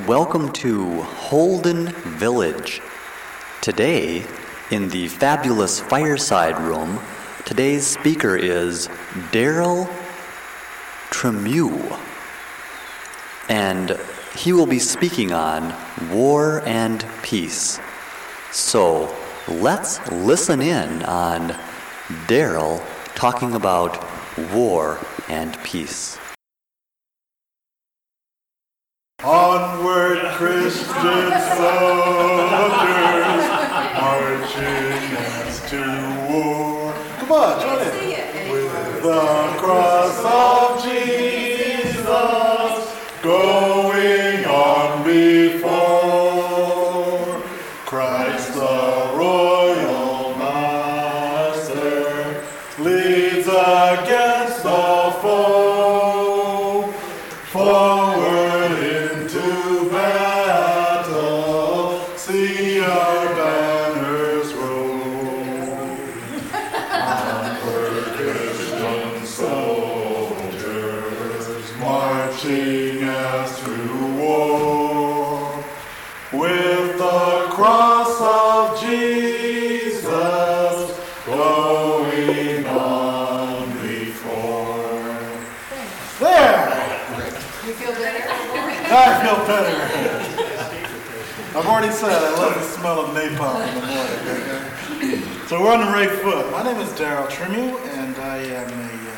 welcome to Holden Village. Today, in the fabulous fireside room, today's speaker is Daryl Tremieux, and he will be speaking on war and peace. So, let's listen in on Daryl talking about war and peace. Onward, Christian soldiers, marching as to war. Come on, join in. With the cross of Jesus going on before, Christ the royal master leads against the foe. Forward into battle, see our banners roll. Onward, Christian soldiers, marching as to war, with the cross of Jesus going on before. There! You feel better? I feel better. I've already said I love the smell of napalm in the morning. So we're on the right foot. My name is Daryl Tremieux, and I am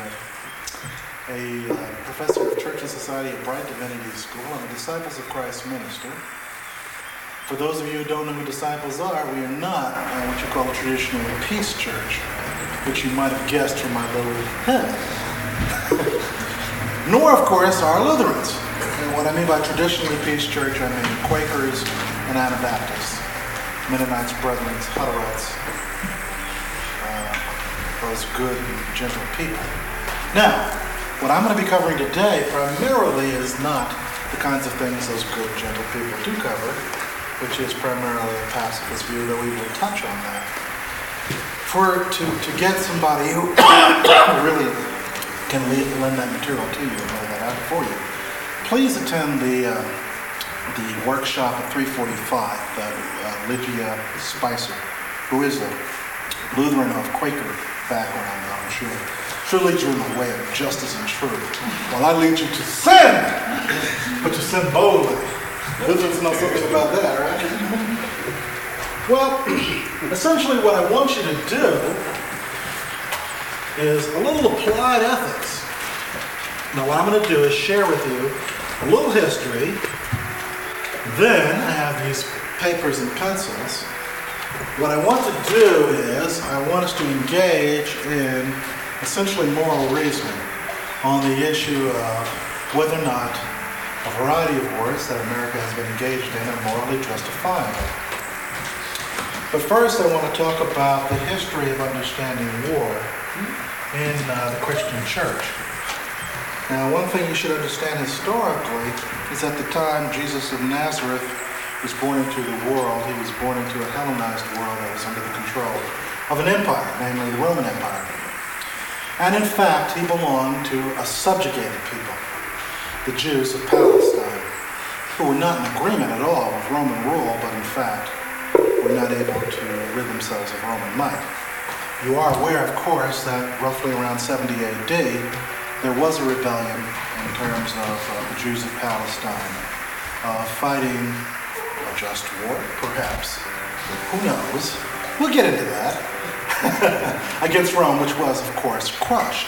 a professor of Church and Society at Bright Divinity School. I'm a Disciples of Christ minister. For those of you who don't know who disciples are, we are not what you call a traditional peace church, which you might have guessed from my little head. Nor, of course, are Lutherans. And what I mean by traditionally peace church, I mean Quakers and Anabaptists, Mennonites, Brethrens, Hutterites, those good and gentle people. Now, what I'm going to be covering today primarily is not the kinds of things those good, gentle people do cover, which is primarily a pacifist view, though we will touch on that. To get somebody who really can lend that material to you and lay that out for you, please attend the workshop at 3:45 that Lygia Spicer, who is a Lutheran of Quaker background, I'm sure. She'll lead you in the way of justice and truth. While I lead you to sin, but to sin boldly. Lutherans know something about that, right? Well, essentially what I want you to do is a little applied ethics. Now what I'm going to do is share with you a little history. Then I have these papers and pencils. What I want to do is I want us to engage in essentially moral reasoning on the issue of whether or not a variety of wars that America has been engaged in are morally justifiable. But first I want to talk about the history of understanding war in the Christian church. Now, one thing you should understand historically is at the time Jesus of Nazareth was born into the world, he was born into a Hellenized world that was under the control of an empire, namely the Roman Empire. And in fact, he belonged to a subjugated people, the Jews of Palestine, who were not in agreement at all with Roman rule, but in fact were not able to rid themselves of Roman might. You are aware, of course, that roughly around 70 AD, there was a rebellion in terms of the Jews of Palestine fighting a just war, perhaps. Who knows? We'll get into that. Against Rome, which was, of course, crushed.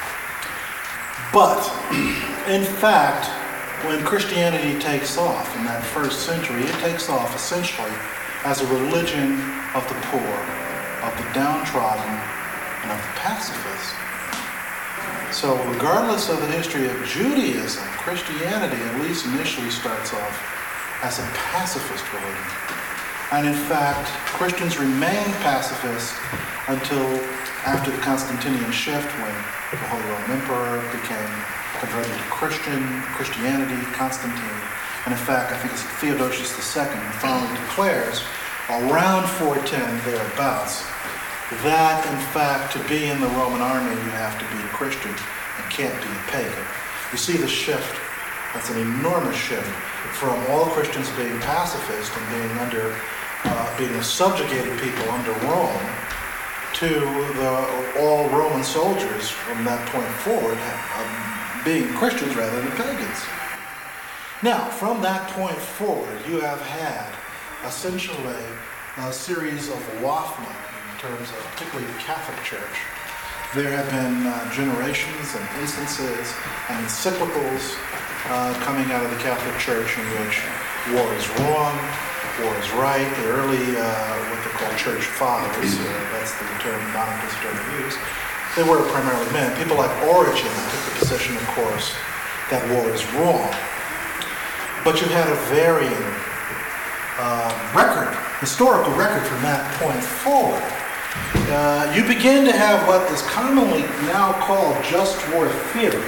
But, in fact, when Christianity takes off in that first century, it takes off essentially as a religion of the poor, of the downtrodden, and of the pacifists. So regardless of the history of Judaism, Christianity at least initially starts off as a pacifist religion. And in fact, Christians remained pacifists until after the Constantinian shift, when the Holy Roman Emperor became converted to Christianity, Constantine. And in fact, I think it's Theodosius II who finally declares around 410 thereabouts that in fact to be in the Roman army you have to be a Christian and can't be a pagan. You see the shift That's an enormous shift from all Christians being pacifist and being a subjugated people under Rome to all Roman soldiers from that point forward being Christians rather than pagans. Now, from that point forward, you have had essentially a series of waftmen in terms of particularly the Catholic Church. There have been generations and instances and encyclicals coming out of the Catholic Church in which war is wrong, war is right. The early, what they call church fathers, that's the term, non-inclusive term they use, they were primarily men. People like Origen took the position, of course, that war is wrong. But you had a varying historical record from that point forward. You begin to have what is commonly now called just war theory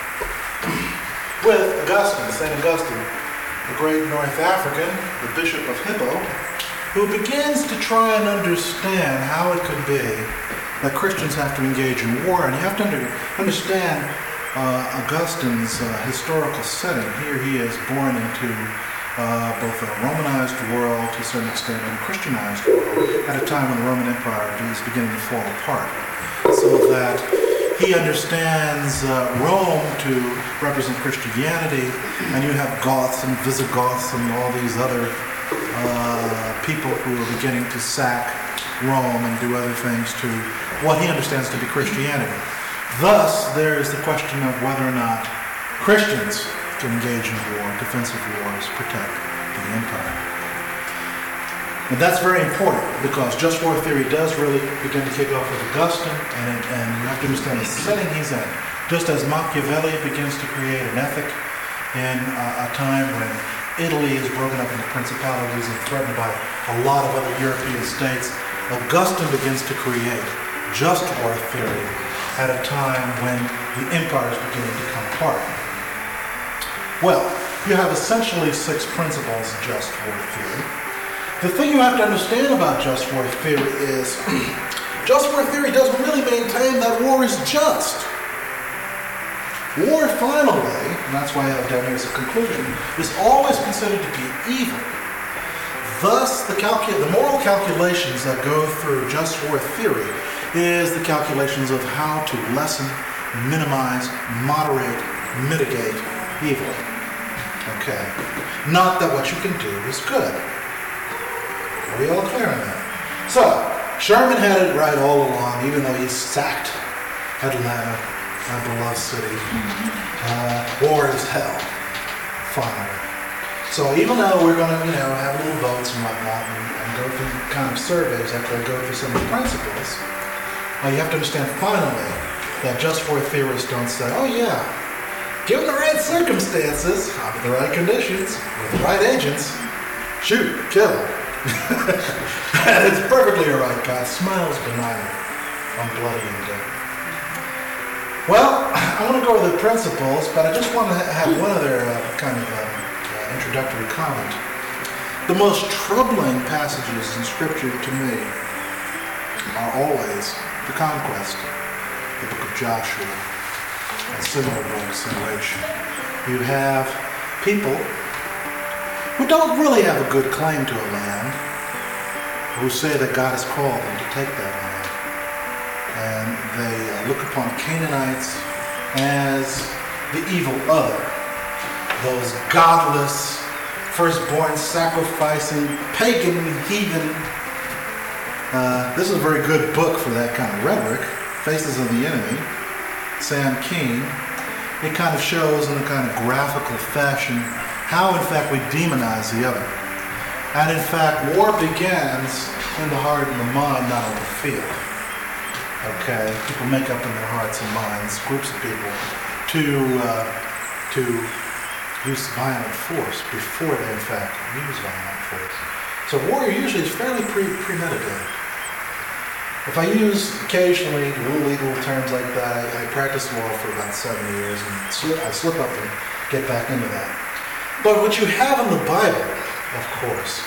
with Augustine, St. Augustine, the great North African, the Bishop of Hippo, who begins to try and understand how it could be that Christians have to engage in war. And you have to understand Augustine's historical setting. Here he is born into both a Romanized world to a certain extent and a Christianized world at a time when the Roman Empire is beginning to fall apart. So that he understands Rome to represent Christianity, and you have Goths and Visigoths and all these other people who are beginning to sack Rome and do other things to what he understands to be Christianity. Thus, there is the question of whether or not Christians can engage in war, defensive wars, protect the empire. And that's very important because just war theory does really begin to kick off with Augustine, and you have to understand the setting he's in. Just as Machiavelli begins to create an ethic in a time when Italy is broken up into principalities and threatened by a lot of other European states, Augustine begins to create just war theory at a time when the empire is beginning to come apart. Well, you have essentially 6 principles of just war theory. The thing you have to understand about just war theory is just war theory doesn't really maintain that war is just. War finally, and that's why I have down here as a conclusion, is always considered to be evil. Thus, the moral calculations that go through just war theory is the calculations of how to lessen, minimize, moderate, mitigate evil. Okay. Not that what you can do is good. Are we all clear on that? So, Sherman had it right all along, even though he sacked Atlanta, my beloved city. War is hell, finally. So even though we're going to, have little votes and whatnot and go through kind of surveys after I go through some of the principles, you have to understand finally that just war theorists don't say, oh yeah, given the right circumstances, under the right conditions, with the right agents, shoot, kill. And it's perfectly alright. God smiles benignly on bloody and dead. Well, I want to go over the principles, but I just want to have one other kind of introductory comment. The most troubling passages in Scripture to me are always the conquest, the book of Joshua, and similar books in which you have people who don't really have a good claim to a land, who say that God has called them to take that land. And they look upon Canaanites as the evil other, those godless, firstborn sacrificing, pagan, heathen. This is a very good book for that kind of rhetoric, Faces of the Enemy, Sam Keen. It kind of shows in a kind of graphical fashion how, in fact, we demonize the other. And, in fact, war begins in the heart and the mind, not on the field. Okay? People make up in their hearts and minds, groups of people, to use violent force before they, in fact, use violent force. So war usually is fairly premeditated. If I use occasionally little legal terms like that, I practiced law for about 7 years, and I slip up and get back into that. But what you have in the Bible, of course,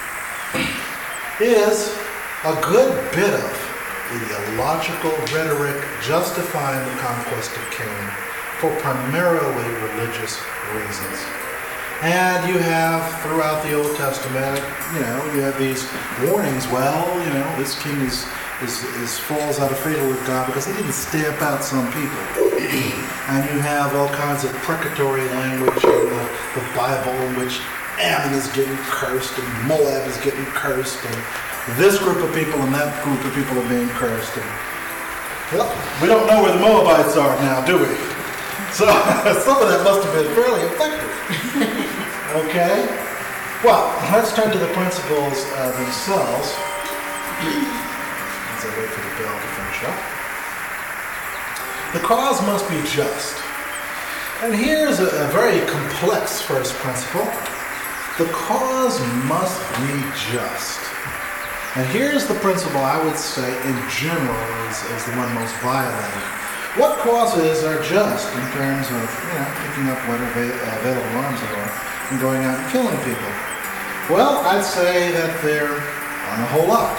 is a good bit of ideological rhetoric justifying the conquest of Canaan for primarily religious reasons. And you have, throughout the Old Testament, you have these warnings. Well, this king is falls out of favor with God because he didn't stamp out some people. And you have all kinds of precatory language in the Bible in which Ammon is getting cursed and Moab is getting cursed and this group of people and that group of people are being cursed. And, well, we don't know where the Moabites are now, do we? So some of that must have been fairly effective. Okay? Well, let's turn to the principles themselves. As I wait for the bell to finish up. The cause must be just. And here's a very complex first principle. The cause must be just. And here's the principle I would say in general is the one most violated. What causes are just in terms of picking up what available arms there are and going out and killing people? Well, I'd say that there aren't a whole lot.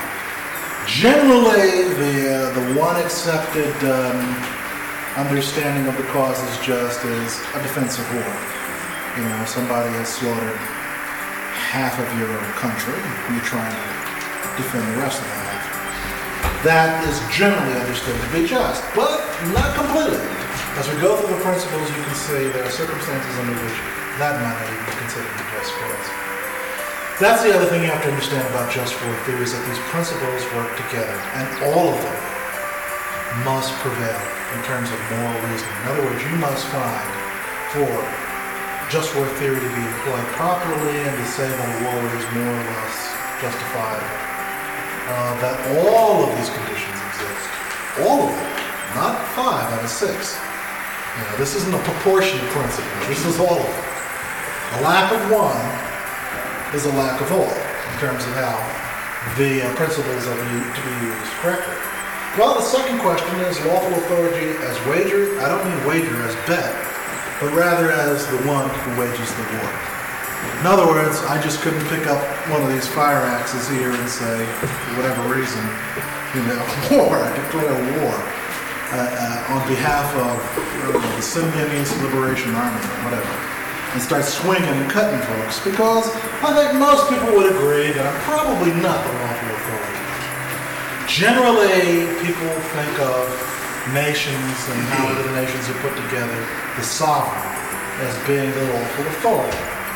Generally, the one accepted understanding of the cause is just is a defensive war. Somebody has slaughtered half of your country, and you're trying to defend the rest of the half. That is generally understood to be just, but not completely. As we go through the principles, you can see there are circumstances under which that might not even be considered a just cause. That's the other thing you have to understand about just war theory is that these principles work together, and all of them must prevail in terms of moral reasoning. In other words, you must find for just war theory to be employed properly and to say that a war is more or less justified, that all of these conditions exist. All of them, not 5 out of 6. This isn't a proportion principle. This is all of them. A lack of one is a lack of all in terms of how the principles are to be used correctly. Well, the second question is lawful authority as wager. I don't mean wager as bet, but rather as the one who wages the war. In other words, I just couldn't pick up one of these fire axes here and say, for whatever reason, war. I declare war on behalf of the Symbionese Liberation Army or whatever, and start swinging and cutting folks, because I think most people would agree that I'm probably not the lawful authority. Generally, people think of nations and how the nations are put together, the sovereign, as being the lawful authority.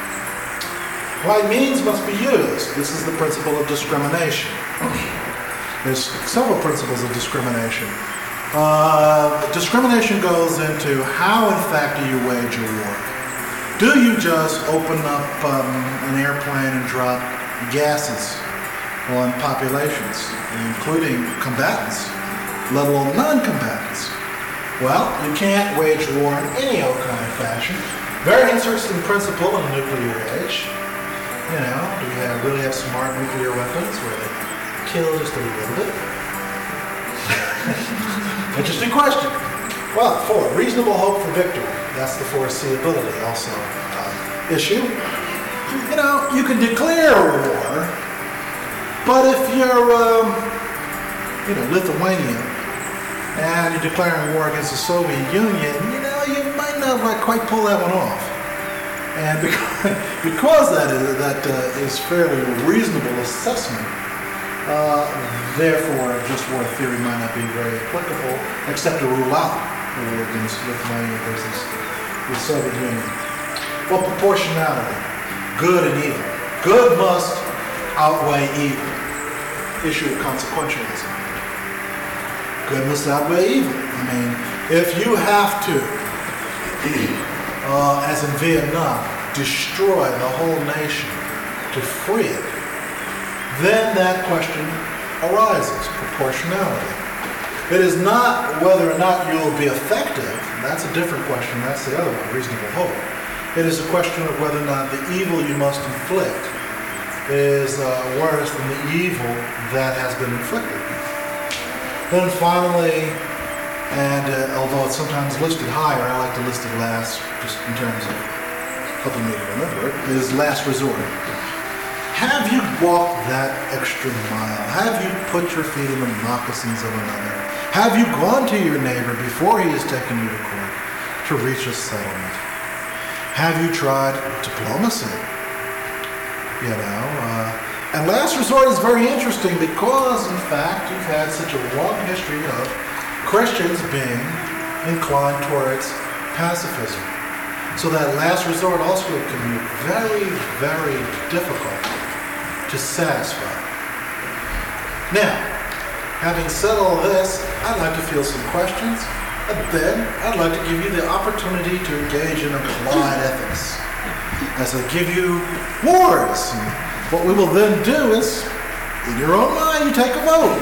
Right means must be used. This is the principle of discrimination. There's several principles of discrimination. Discrimination goes into how, in fact, do you wage a war? Do you just open up an airplane and drop gases on populations, including combatants, let alone non-combatants? Well, you can't wage war in any old kind of fashion. Very interesting principle in the nuclear age. Do we really have smart nuclear weapons where they kill just a little bit? Interesting question. Well, 4, reasonable hope for victory. That's the foreseeability also issue. You can declare a war, but if you're, Lithuania and you're declaring war against the Soviet Union, you might not quite pull that one off. And because that is fairly reasonable assessment, therefore, just war theory might not be very applicable, except to rule out the war against Lithuania versus the Soviet Union. Well, proportionality, good and evil. Good must outweigh evil. Issue of consequentialism. Good must outweigh evil. If you have to, as in Vietnam, destroy the whole nation to free it, then that question arises, proportionality. It is not whether or not you will be effective. That's a different question. That's the other one, reasonable hope. It is a question of whether or not the evil you must inflict is worse than the evil that has been inflicted. Then finally, and although it's sometimes listed higher, I like to list it last, just in terms of helping me to remember it, is last resort. Have you walked that extra mile? Have you put your feet in the moccasins of another? Have you gone to your neighbor before he has taken you to court? to reach a settlement? Have you tried diplomacy? And last resort is very interesting because, in fact, you've had such a long history of Christians being inclined towards pacifism. So that last resort also can be very, very difficult to satisfy. Now, having said all this, I'd like to field some questions, and then I'd like to give you the opportunity to engage in applied ethics. As I give you wars, and what we will then do is, in your own mind, you take a vote.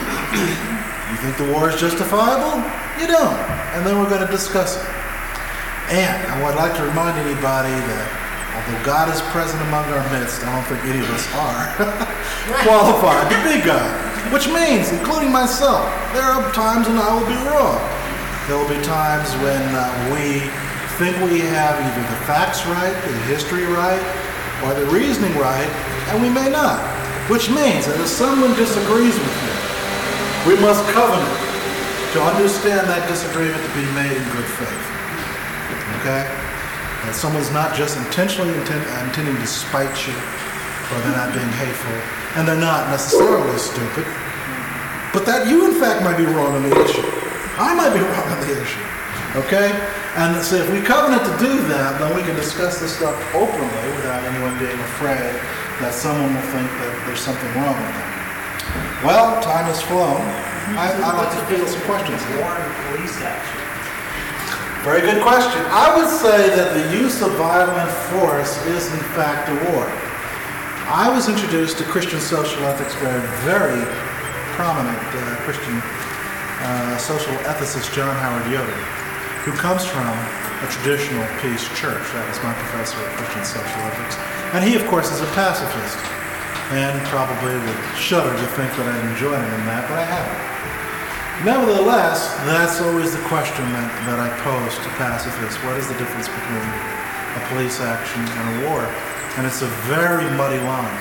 You think the war is justifiable? You don't. And then we're going to discuss it. And I would like to remind anybody that although God is present among our midst, I don't think any of us are qualified to be God. Which means, including myself, there are times when I will be wrong. There will be times when we think we have either the facts right, the history right, or the reasoning right, and we may not. Which means that if someone disagrees with you, we must covenant to understand that disagreement to be made in good faith. Okay? That someone's not just intentionally intending to spite you, or they're not being hateful, and they're not necessarily stupid, but that you, in fact, might be wrong on the issue. I might be wrong on the issue. Okay? And so if we covenant to do that, then we can discuss this stuff openly without anyone being afraid that someone will think that there's something wrong with them. Well, time has flown. I'd like to field some questions here. War and police action. Very good question. I would say that the use of violent force is in fact a war. I was introduced to Christian social ethics by a very prominent Christian social ethicist, John Howard Yoder, who comes from a traditional peace church. That was my professor of Christian social ethics. And he, of course, is a pacifist and probably would shudder to think that I'd join him in that, but I haven't. Nevertheless, that's always the question that I pose to pacifists. What is the difference between a police action and a war? And it's a very muddy line.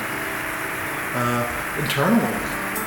Internally,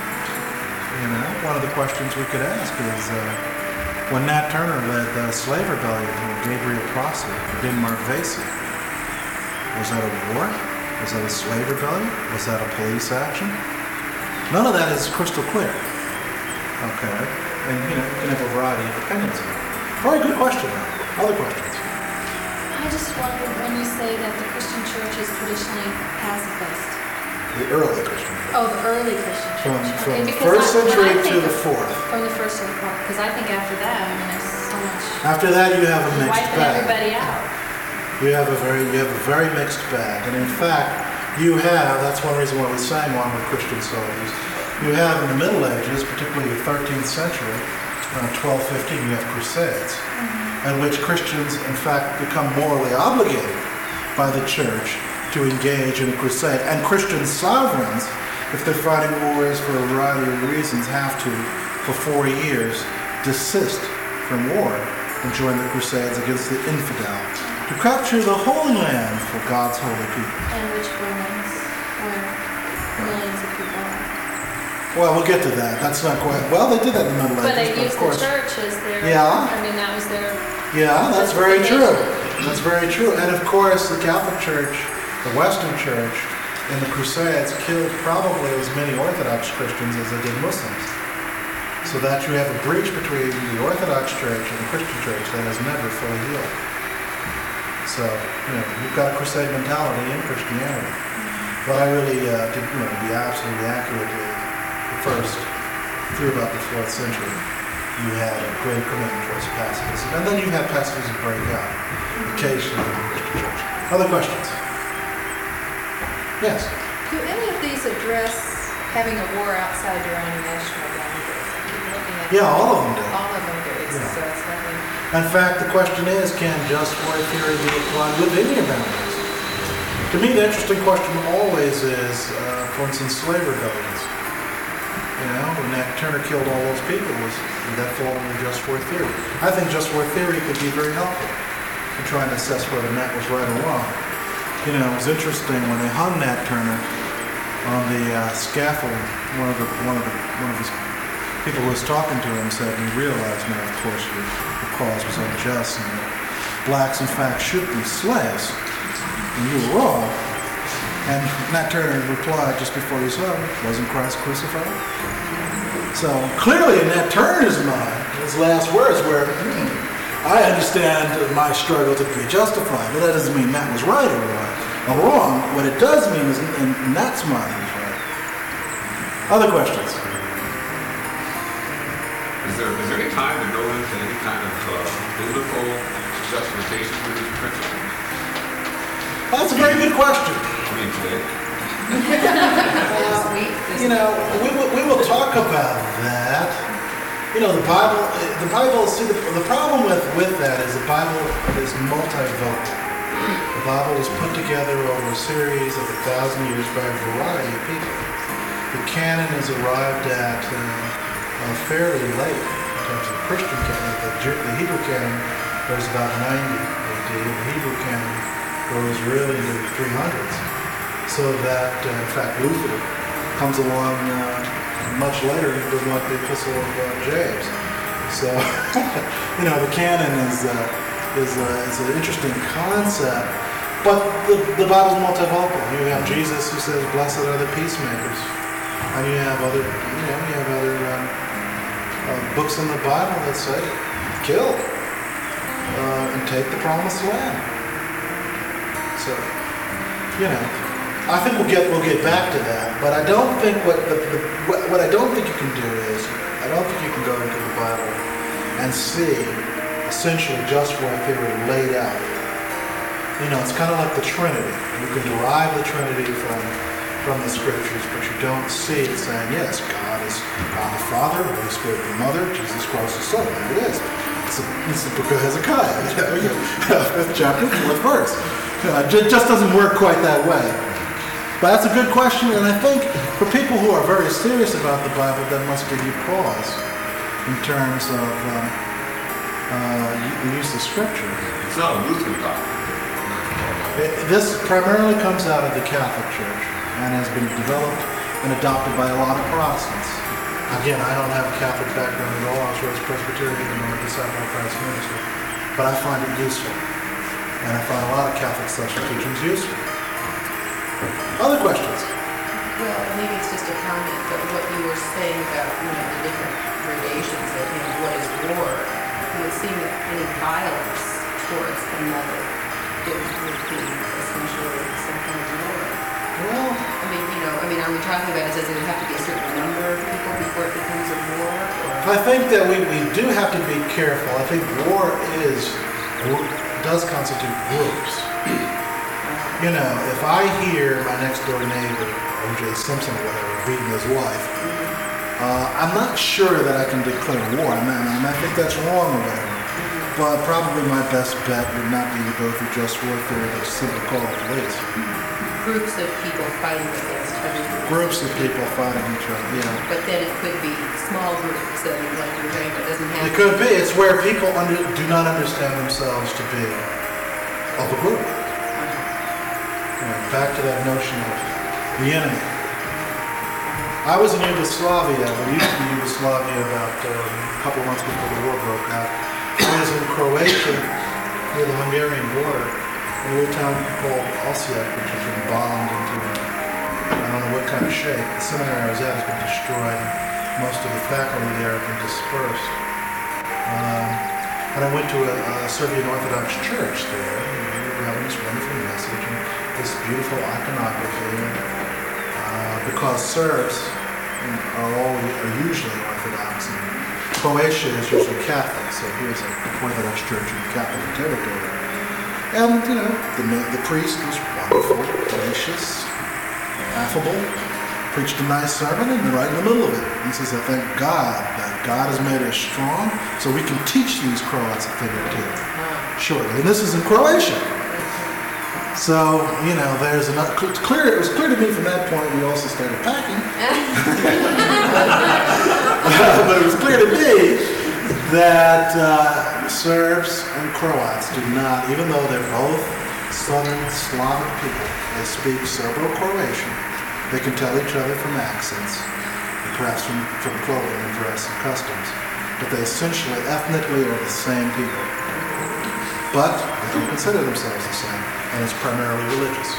one of the questions we could ask is, when Nat Turner led the slave rebellion with Gabriel Prosser, Denmark Vesey, was that a war? Was that a slave rebellion? Was that a police action? None of that is crystal clear. Okay, and you can have a variety of opinions on it. Very good question. Other questions? I just wondered when you say that the Christian church is traditionally pacifist. The early Christian church. Oh, the early Christian church. From the first century to the fourth. From the first to the fourth, because I think after that, there's so much. After that, you have a mixed wiping bag. everybody out. You have a very mixed bag, and in fact, that's one reason why we're saying one with Christian soldiers. You have in the Middle Ages, particularly the 13th century, 1215, you have crusades, in which Christians, in fact, become morally obligated by the church to engage in a crusade. And Christian sovereigns, if they're fighting wars for a variety of reasons, have to, for 4 years, desist from war and join the crusades against the infidel to capture the Holy Land for God's holy people. And which remains where millions of people are. Well, we'll get to that. That's not quite... Well, they did that in the Middle Ages, But they of used course. the church as their... Yeah. I mean, that was their... Yeah, that's very true. That's very true. And of course, the Catholic Church, the Western Church, in the Crusades killed probably as many Orthodox Christians as they did Muslims. So that you have a breach between the Orthodox Church and the Christian Church that has never fully healed. So, you've got a crusade mentality in Christianity. But I really did, to be absolutely accurate, first, through about the 4th century, you had a great commitment towards pacifism. And then you had pacifism break out, occasionally in the Christian church. Other questions? Yes? Do any of these address having a war outside your own national boundaries? Yeah, all of them do. All of them do. Yeah. So it's nothing. In fact, the question is, can just war theory be applied within your boundaries? To me, the interesting question always is, for instance, slave rebellions. When Nat Turner killed all those people, did that fall under just war theory? I think just war theory could be very helpful in trying to assess whether Nat was right or wrong. It was interesting when they hung Nat Turner on the scaffold. One of his people who was talking to him said, "We realize now, of course, the cause was unjust, and blacks in fact should be slaves, and you were wrong. And Nat Turner replied just before he saw him, wasn't Christ crucified? So clearly in Nat Turner's mind, his last words were, I understand my struggle to be justified, but that doesn't mean Nat was right or wrong. What it does mean is in Nat's mind he was right. Other questions? Is there any time to go into any kind of biblical justification for these principles? That's a very good question. I mean, today. We will talk about that. The Bible. See, the problem with that is the Bible is multivocal. The Bible was put together over a series of 1,000 years by a variety of people. The canon is arrived at fairly late in terms of the Christian canon. The Hebrew canon goes about 90 AD, and the Hebrew canon goes really into the 300s. So that, in fact, Luther comes along much later and does not the Epistle of James. So, the canon is an interesting concept. But the Bible's multivocal. You have Jesus who says, "Blessed are the peacemakers," and you have other books in the Bible that say, "Kill and take the promised land." So, I think we'll get back to that, but I don't think what I don't think you can do is I don't think you can go into the Bible and see essentially just war theory laid out. It's kind of like the Trinity. You can derive the Trinity from the Scriptures, but you don't see it saying, yes, God is God the Father, Holy Spirit the Mother, Jesus Christ the Son. There it is. It's the book of Hezekiah, 5th chapter, 4th verse. It just doesn't work quite that way. But that's a good question, and I think for people who are very serious about the Bible, that must give you pause in terms of the use of Scripture. It's not a Lutheran doctrine. This primarily comes out of the Catholic Church and has been developed and adopted by a lot of Protestants. Again, I don't have a Catholic background at all. I was raised Presbyterian and I'm a disciple of Christ's ministry. But I find it useful. And I find a lot of Catholic social teachings useful. Other questions? Well, maybe it's just a comment, but what you were saying about, the different gradations of, what is war, it would seem that any violence towards another would be essentially some kind of war. Well, are we talking about, does it have to be a certain number of people before it becomes a war? Or? I think that we do have to be careful. I think war does constitute groups. If I hear my next door neighbor, O.J. Simpson or whatever, beating his wife, I'm not sure that I can declare war. I think that's wrong or whatever. But probably my best bet would not be to go through just war theory, but simply call the police. Groups of people fighting against other groups. Groups of people fighting each other, yeah. But then it could be small groups, like you're saying, but doesn't have. It could be. It's where people do not understand themselves to be of a group. Back to that notion of the enemy. I was in Yugoslavia. We used to be Yugoslavia about a couple months before the war broke out. I was in Croatia near the Hungarian border in a little town called Osijek, which has been bombed into I don't know what kind of shape. The seminary I was at has been destroyed. Most of the faculty there have been dispersed. And I went to a Serbian Orthodox church there. We were having this wonderful message and this beautiful iconography. Because Serbs are usually Orthodox, and Croatia is usually Catholic, so here's an Orthodox church in Catholic territory. And, the priest was wonderful, gracious, affable, preached a nice sermon, and right in the middle of it, he says, I thank God that God has made us strong, so we can teach these Croats a thing or two. Surely. And this is in Croatia. So, there's enough. It was clear to me from that point we also started packing. But it was clear to me that Serbs and Croats do not, even though they're both southern Slavic people, they speak Serbo-Croatian. They can tell each other from accents, and perhaps from clothing and dress and customs. But they essentially, ethnically, are the same people. but they don't consider themselves the same, and it's primarily religious.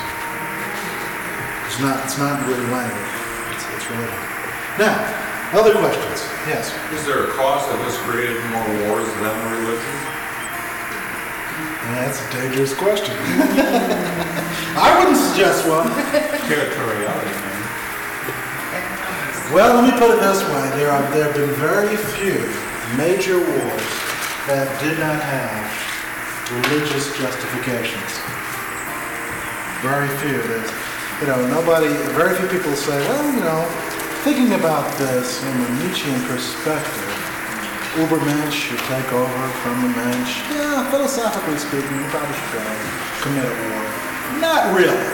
It's not really language. It's religion. Now, other questions? Yes. Is there a cause that has created more wars than religion? That's a dangerous question. I wouldn't suggest one. Territoriality, man. Well, let me put it this way. There have been very few major wars that did not have religious justifications. Very few. Very few people say, well, thinking about this from a Nietzschean perspective, Ubermensch should take over from the Mensch. Yeah, philosophically speaking, you probably should go commit a war. Not really.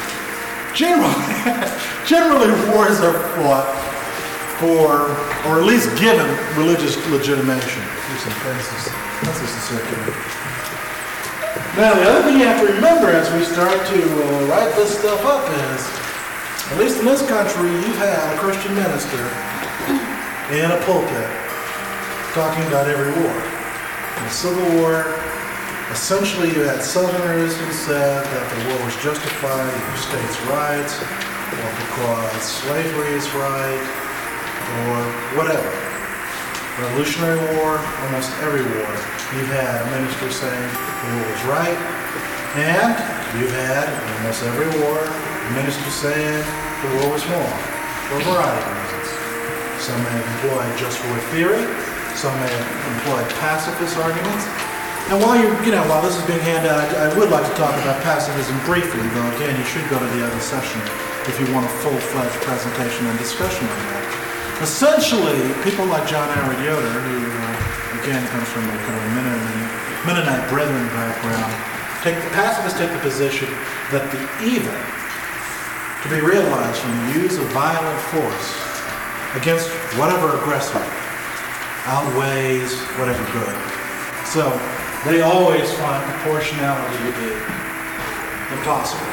Generally wars are fought for, or at least given, religious legitimation. That's just a circular. Now, the other thing you have to remember as we start to write this stuff up is, at least in this country, you've had a Christian minister in a pulpit talking about every war. In the Civil War, essentially you had Southerners who said that the war was justified for states' rights, or because slavery is right, or whatever. Revolutionary War, almost every war, you've had a minister saying the war was right, and you've had, in almost every war, a minister saying the war was wrong, for a variety of reasons. Some may have employed just war theory, some may have employed pacifist arguments. And while this is being handed out, I would like to talk about pacifism briefly, though again, you should go to the other session if you want a full-fledged presentation and discussion on that. Essentially, people like John Howard Yoder, who again comes from a kind of Mennonite Brethren background, pacifists take the position that the evil to be realized from the use of violent force against whatever aggressor outweighs whatever good. So they always find proportionality to be impossible.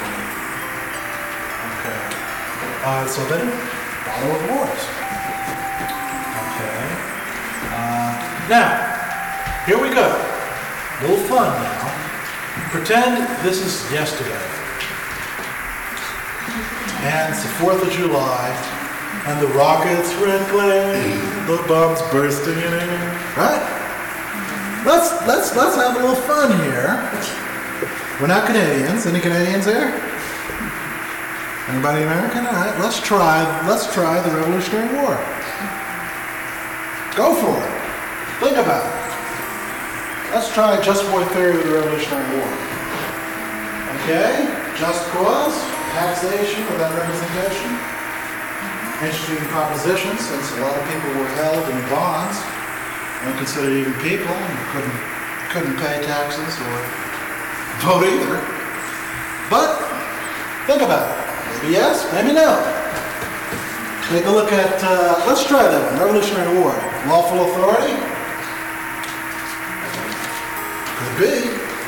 Okay. So they follow with wars. Okay. Now, here we go. A little fun now. Pretend this is yesterday. And it's the 4th of July, and the rockets red glare, the bombs bursting in air. Right? Let's have a little fun here. We're not Canadians. Any Canadians here? Anybody American? All right. Let's try the Revolutionary War. Go for it. Think about it. Let's try just war theory of the Revolutionary War. Okay? Just cause, taxation without representation. Interesting proposition, since a lot of people were held in bonds and considered even people and couldn't pay taxes or vote either. But think about it. Maybe yes, maybe no. Take a look at, let's try that one, Revolutionary War. Lawful authority? Could be.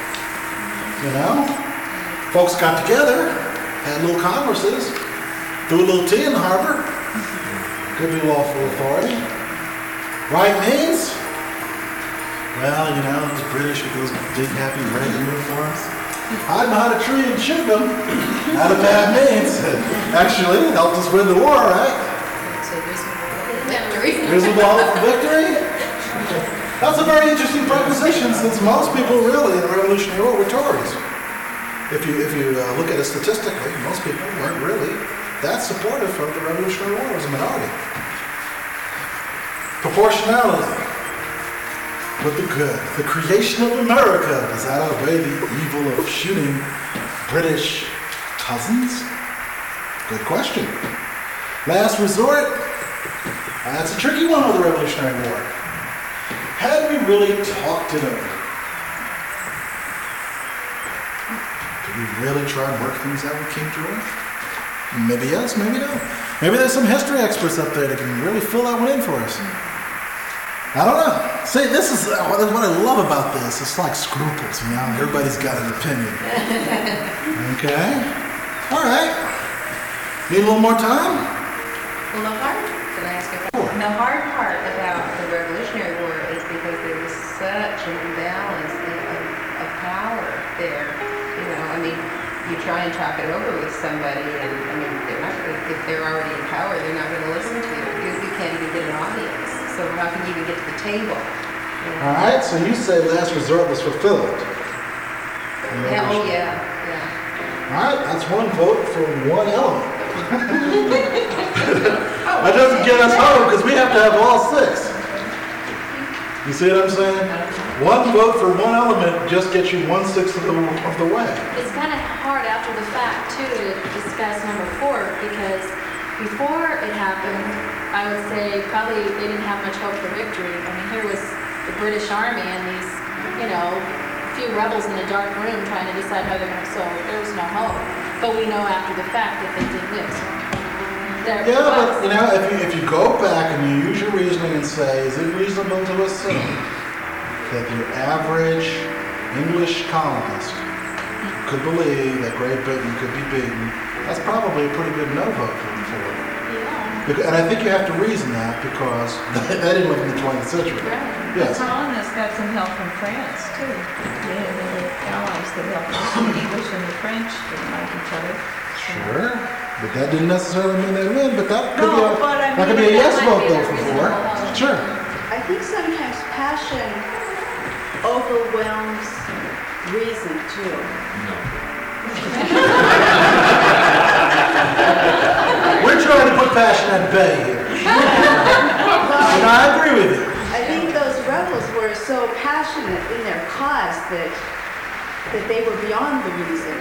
Folks got together, had little congresses, threw a little tea in the harbor. Could be lawful authority. Right means? Well, those British with those big happy red uniforms. Hide behind a tree and shoot them. Not a bad means. Actually, it helped us win the war, right? So victory. Reasonable for victory? That's a very interesting proposition, since most people really in the Revolutionary War were Tories. If you look at it statistically, most people weren't really that supportive of the Revolutionary War. It was a minority. Proportionality with the good. The creation of America. Does that outweigh the evil of shooting British cousins? Good question. Last resort. That's a tricky one with the Revolutionary War. Had we really talked it over? Did we really try and work things out with King George? Maybe yes, maybe no. Maybe there's some history experts up there that can really fill that one in for us. I don't know. See, this is what I love about this. It's like scruples, Everybody's got an opinion. Okay? All right. Need a little more time? Well, the hard part about the Revolutionary War is because there was such an imbalance of there. You know, I mean, you try and talk it over with somebody, and I mean, they're not gonna, if they're already in power, they're not going to listen to you. You can't even get an audience. So how can you even get to the table? You know? All right, so you say last resort was fulfilled. Yeah, oh yeah, yeah. All right, that's one vote for one element. That doesn't get us home because we have to have all six. You see what I'm saying? One vote for one element just gets you 1/6 of the way. It's kind of hard after the fact, too, to discuss number 4, because before it happened, I would say probably they didn't have much hope for victory. I mean, here was the British Army and these, you know, few rebels in the dark room trying to decide how they're going to, so there was no hope. But we know after the fact that they did this. Yeah, but you know, if you go back and you use your reasoning and say, is it reasonable to assume that your average English colonist could believe that Great Britain could be beaten? That's probably a pretty good no vote for the Ford. Yeah. And I think you have to reason that because they didn't live in the 20th century. Right. Yes. The colonists got some help from France, too. They had the allies that helped them. The English and the French didn't like each other. Sure, but that didn't necessarily mean they win. But that could No, but I that could mean, be a yes that might vote be though the for reasonable 4. element. Sure. I think sometimes passion overwhelms reason too. No. We're trying to put passion at bay here. And I agree with you. I think those rebels were so passionate in their cause that they were beyond the reason.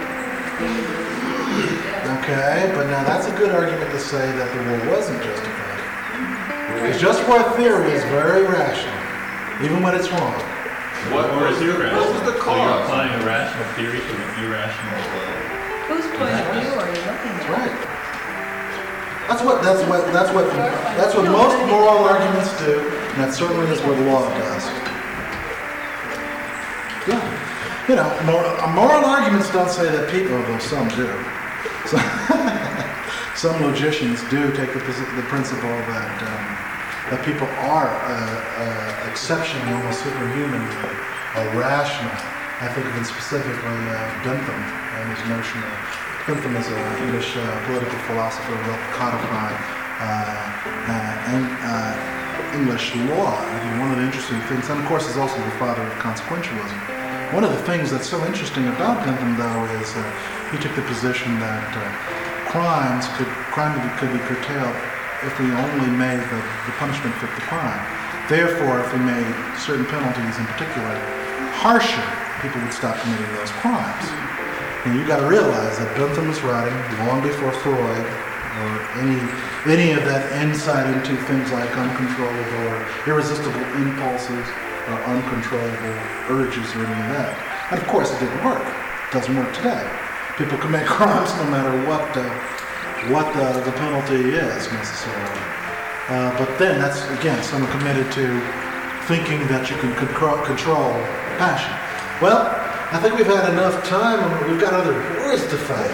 Okay, but now that's a good argument to say that the war wasn't justified. Because just war theory is very rational, even when it's wrong. What was the So you're cause? applying a rational theory to an irrational. Whose point of view are you looking That's at? right. That's what most moral arguments do, and that certainly is what law does. Yeah. You know, moral arguments don't say that people, although some do. So, some logicians do take the principle that people are exceptionally, almost superhumanly rational. I think of it specifically Bentham and his notion of Bentham is an English political philosopher who helped codify English law. I think one of the interesting things, and of course is also the father of consequentialism. One of the things that's so interesting about Bentham, though, is he took the position that crime could be curtailed if we only made the punishment fit the crime. Therefore, if we made certain penalties in particular harsher, people would stop committing those crimes. And you got to realize that Bentham was writing long before Freud or any of that insight into things like uncontrollable or irresistible impulses or uncontrollable urges or any of that. And of course, it didn't work. It doesn't work today. People commit crimes no matter what the penalty is necessarily. But then that's, again, someone committed to thinking that you can control passion. Well, I think we've had enough time and we've got other wars to fight.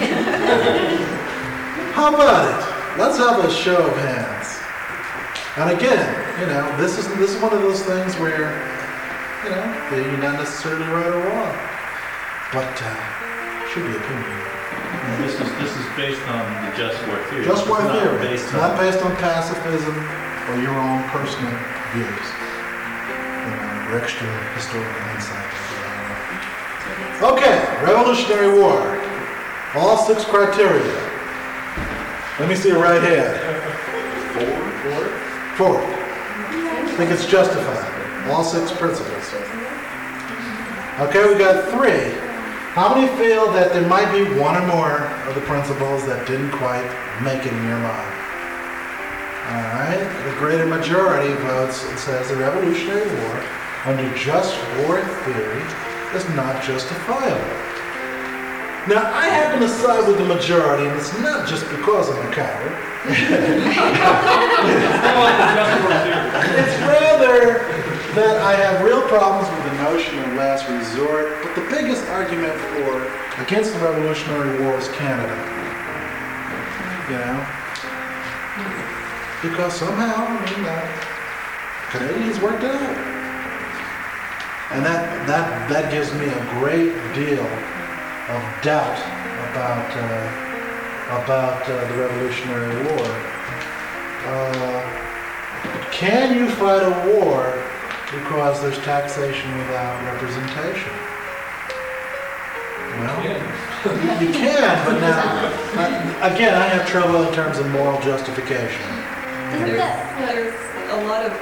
How about it? Let's have a show of hands. And again, you know, this is one of those things where, you know, you're not necessarily right or wrong, but should be opinion. And this is based on the just war theory. Just war It's not theory. based It's on- not based on pacifism or your own personal views. You know, or extra historical insight. Okay, Revolutionary War. All 6 criteria. Let me see your right hand. 4. I think it's justified. All 6 principles. Okay, we got 3. How many feel that there might be one or more of the principles that didn't quite make it in your mind? All right, the greater majority votes and says the Revolutionary War under just war theory is not justifiable. Now, I happen to side with the majority, and it's not just because I'm a coward. It's rather that I have real problems with the notion of last resort, but the biggest argument against the Revolutionary War is Canada. You know? Because somehow, Canadians worked it out. And that gives me a great deal of doubt about the Revolutionary War. Can you fight a war because there's taxation without representation? Well, you can, but now, again, I have trouble in terms of moral justification. There's a lot of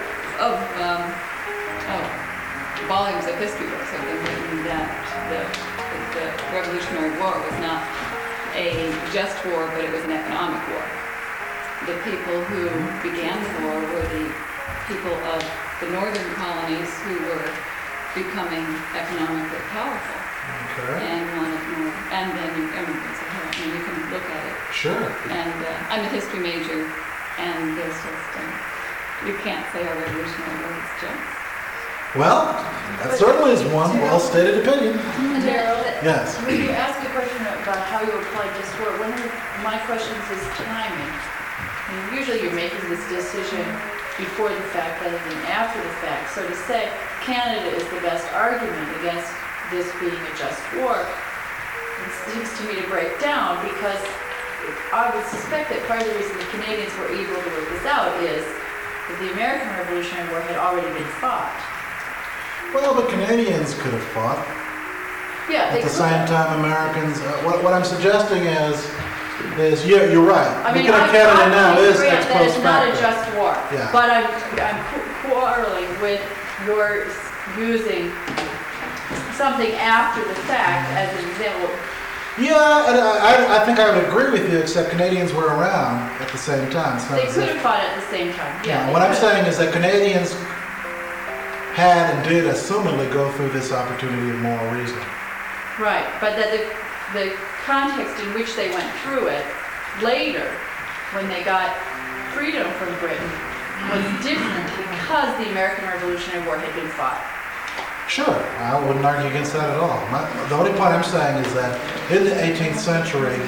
volumes of history books have been written that the Revolutionary War was not a just war, but it was an economic war. The people who began the war were the people of the northern colonies who were becoming economically powerful. Okay. And then immigrants. I mean, you can look at it. Sure. And I'm a history major, and there's just you can't say our Revolutionary War is just. Well, that certainly is one well-stated opinion. Daryl, Yes. when you ask a question about how you apply just war, one of my questions is timing. I mean, usually you're making this decision before the fact rather than after the fact. So to say Canada is the best argument against this being a just war, it seems to me to break down, because I would suspect that part of the reason the Canadians were able to work this out is that the American Revolutionary War had already been fought. Well, but Canadians could have fought. Yeah, they At the could same have. time, Americans. What I'm suggesting is you're right. I mean, Looking at Canada now is ex that post it's not a facto. just war. Yeah. But I'm quarreling with your using something after the fact as an example. Yeah, and I think I would agree with you, except Canadians were around at the same time. It's not They as could if- have fought at the same time. Yeah. Yeah, they what I'm could. saying is that Canadians had and did assumedly go through this opportunity of moral reasoning. Right, but that the context in which they went through it later, when they got freedom from Britain, was different because the American Revolutionary War had been fought. Sure, I wouldn't argue against that at all. The only point I'm saying is that in the 18th century,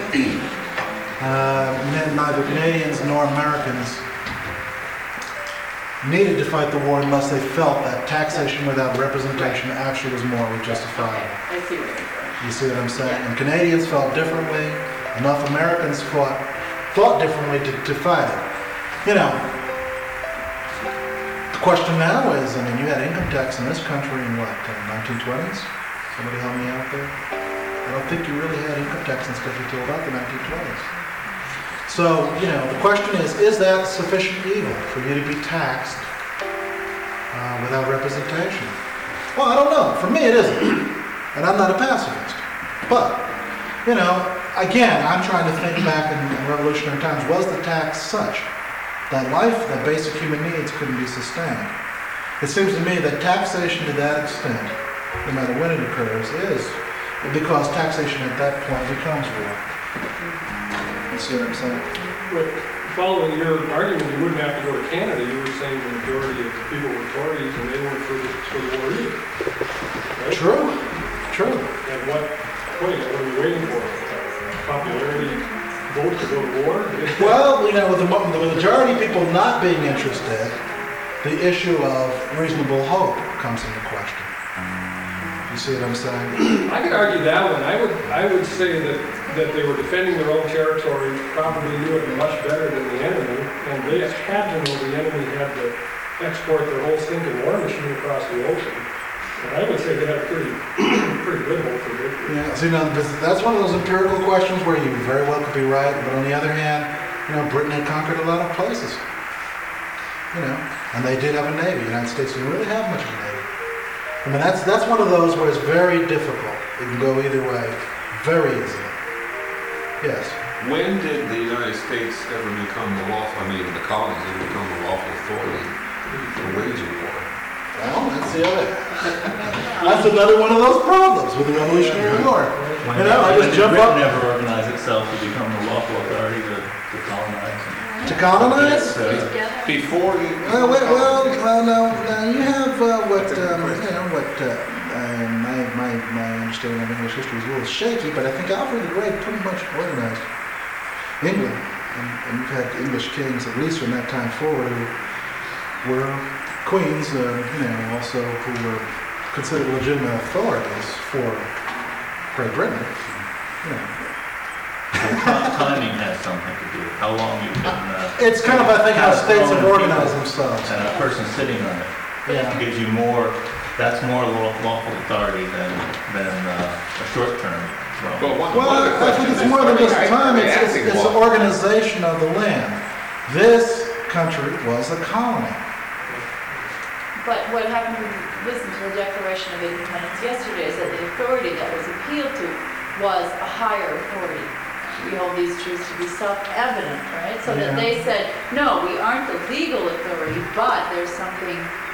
neither Canadians nor Americans needed to fight the war unless they felt that taxation without representation actually was morally justifiable. Okay, I see what you're doing. You see what I'm saying? And Canadians felt differently. Enough Americans thought differently to fight it. You know, the question now is, I mean, you had income tax in this country in what, 1920s? Somebody help me out there? I don't think you really had income tax in this country until about the 1920s. So, you know, the question is that sufficient evil for you to be taxed without representation? Well, I don't know. For me, it isn't. And I'm not a pacifist. But, you know, again, I'm trying to think back in revolutionary times. Was the tax such that that basic human needs couldn't be sustained? It seems to me that taxation to that extent, no matter when it occurs, is because taxation at that point becomes war. You see what I'm saying? But following your argument, you wouldn't have to go to Canada. You were saying the majority of the people were Tories and they weren't for the war either. Right? True. At what point? What are we waiting for? Popularity vote to go to war? Well, you know, with the majority of people not being interested, the issue of reasonable hope comes into question. You see what I'm saying? I could argue that one. I would say that they were defending their own territory, probably knew it much better than the enemy, and they had to know the enemy had to export their whole stinking war machine across the ocean. And I would say they had a pretty good hope for victory. Yeah, so, you know, that's one of those empirical questions where you very well could be right, but on the other hand, you know, Britain had conquered a lot of places. You know, and they did have a navy. The United States didn't really have much of a navy. I mean, that's one of those where it's very difficult. It can go either way, very easily. Yes. When did the United States ever become the lawful, the colonies ever become the lawful authority for waging war? Well, that's the other. That's another one of those problems with the Revolutionary War. You know, I just jump Britain up never organized itself to become the lawful authority to colonize. to colonize. Before you... Well, no. You have my understanding of English history is a little shaky, but I think Alfred the Great pretty much organized England, and you've had English kings, at least from that time forward, who were queens, also who were considered legitimate authorities for Great Britain. You know. Timing has something to do with how long you can. It's kind of, I think, how states have organized themselves. And a person sitting on it Yeah. gives you more. That's more lawful authority than a short term. Well, I think it's more than just time. It's the organization of the land. This country was a colony. But what happened when you listened to the Declaration of Independence yesterday is that the authority that was appealed to was a higher authority. We hold these truths to be self-evident, right? So that they said, no, we aren't the legal authority, but there's something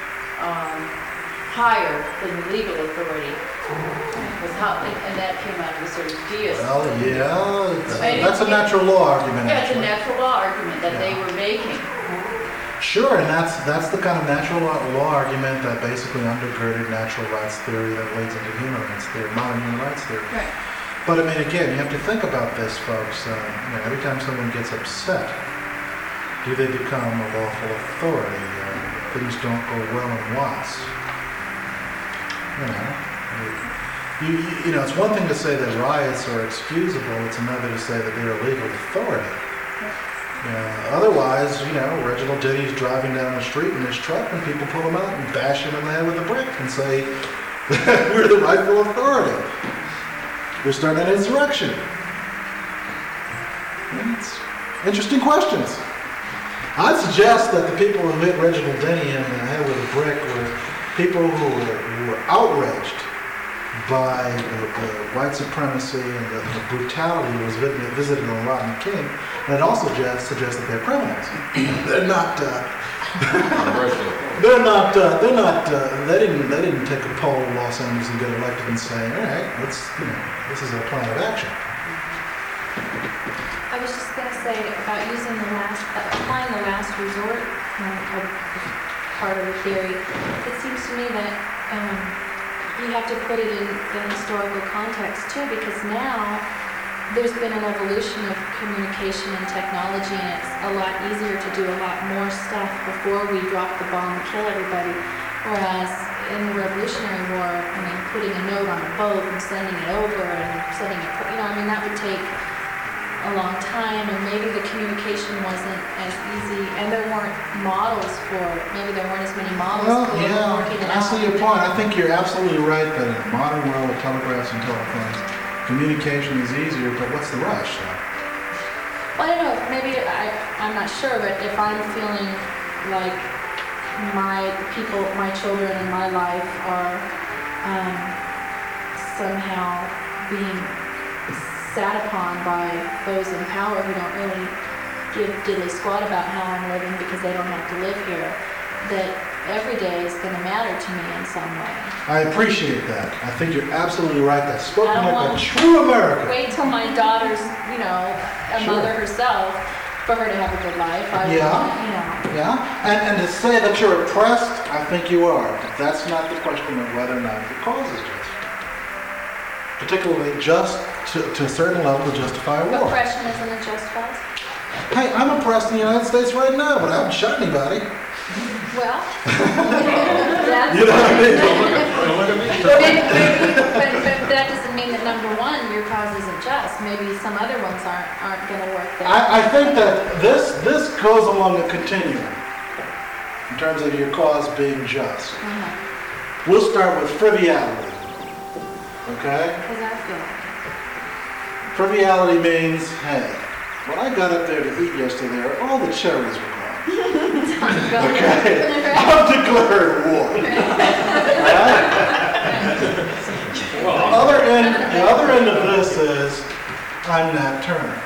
higher than the legal authority. And that came out of the sort of deist. Well, yeah, that's a natural law argument. Yeah, it's a actually. natural law argument that they were making. Sure, and that's the kind of natural law argument that basically undergirded natural rights theory that leads into human rights theory, modern human rights theory. Right. But I mean, again, you have to think about this, folks. Every time someone gets upset, do they become a lawful authority? Things don't go well in Watts. You know, it's one thing to say that riots are excusable. It's another to say that they're a legal authority. Otherwise, Reginald Denny's driving down the street in his truck and people pull him out and bash him in the head with a brick and say, we're the rightful authority. We're starting an insurrection. It's interesting questions. I'd suggest that the people who hit Reginald Denny in the head with a brick were people who were outraged by the white supremacy and the brutality that was visited on Rodney King. And I'd also suggest that they're criminals. They're not. They didn't take a poll in Los Angeles and get elected and say, all right, this is our plan of action. I was just going to say about applying the last resort part of the theory. It seems to me that you have to put it in the historical context too, because now there's been an evolution of communication and technology, and it's a lot easier to do a lot more stuff before we drop the bomb and kill everybody. Whereas in the Revolutionary War, putting a note on a boat and sending it over and sending it, that would take a long time, and maybe the communication wasn't as easy, and there weren't models for it. Maybe there weren't as many models for working it out. I see your point. I think you're absolutely right that in the modern world with telegraphs and telephones, communication is easier, but what's the rush? Well, I don't know. Maybe I'm not sure, but if I'm feeling like my children in my life are somehow being sat upon by those in power who don't really give diddly squat about how I'm living because they don't have to live here, that every day is going to matter to me in some way. I appreciate that. I think you're absolutely right. That's spoken like a true American. Wait till my daughter's, a mother herself, for her to have a good life. Yeah. And to say that you're oppressed, I think you are. But that's not the question of whether or not the cause is just. Particularly just to a certain level to justify a war. Oppression isn't a just cause? Hey, I'm oppressed in the United States right now, but I haven't shot anybody. Well, you know what I mean? but that doesn't mean that number one, your cause isn't just. Maybe some other ones aren't going to work there. I think that this goes along a continuum in terms of your cause being just. We'll start with frivolity. Okay? Because I feel like frivolity means, hey, when I got up there to eat yesterday, all the cherries were gone. Okay? I've declared war. The other end of this is, I'm Nat Turner.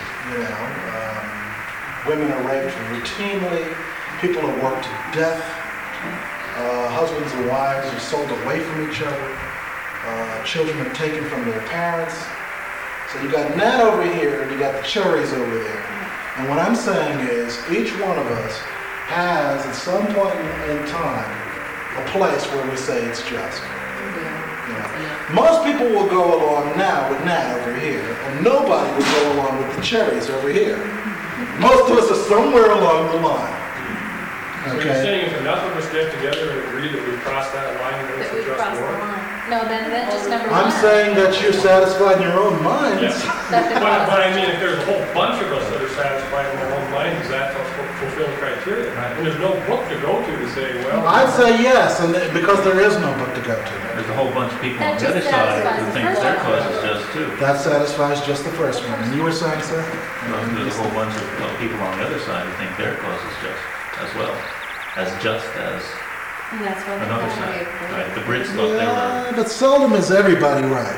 Women are raped routinely. People are worked to death. Husbands and wives are sold away from each other. Children are taken from their parents. So you got Nat over here and you got the cherries over there. And what I'm saying is each one of us has at some point in time a place where we say it's just. Most people will go along now with Nat over here, and nobody will go along with the cherries over here. Most of us are somewhere along the line. So you're Okay. saying if enough of us get together and agree that we've crossed that line, then That it's a we've just crossed the war? line. No, then just number one. I'm saying that you're satisfied in your own minds. Yes. But I mean, if there's a whole bunch of us that are satisfied in their own mind, does that fulfill the criteria? And there's no book to go to say, well. I'd say yes, and because there is no book to go to. There's a whole bunch of people on That the other just side satisfies who the think first their one. cause is just too. That satisfies just the first one. And you were saying, sir? There's a whole bunch of people on the other side who think their cause is just as well, as And that's why another they side. agree. Right? The Brits thought they were. Yeah, but seldom is everybody right.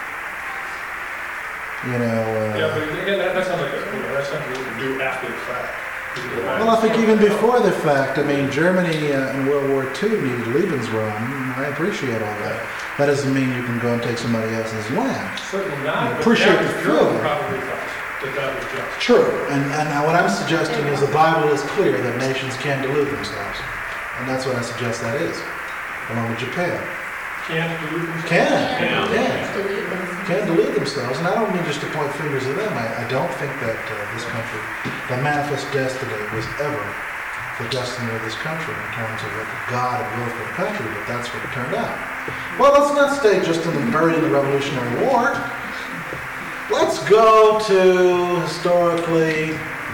You know. Yeah, but again, that's not like that's something you can do after the fact. You can go back Well, I think and even forth. before the fact, I mean, Germany in World War II needed Lebensraum. I appreciate all that. That doesn't mean you can go and take somebody else's land. Certainly not, but Appreciate the the average German feeling. probably thought that that was just. True, and what I'm suggesting is the Bible is clear that nations can delude themselves. And that's what I suggest that is, along with Japan. Can't do it. Can, Yeah. yeah. Delete them. Can delude themselves, and I don't mean just to point fingers at them. I don't think that this country, the manifest destiny was ever the destiny of this country in terms of what God had willed for the country, but that's what it turned out. Well, let's not stay just buried in the Revolutionary War. Let's go to historically.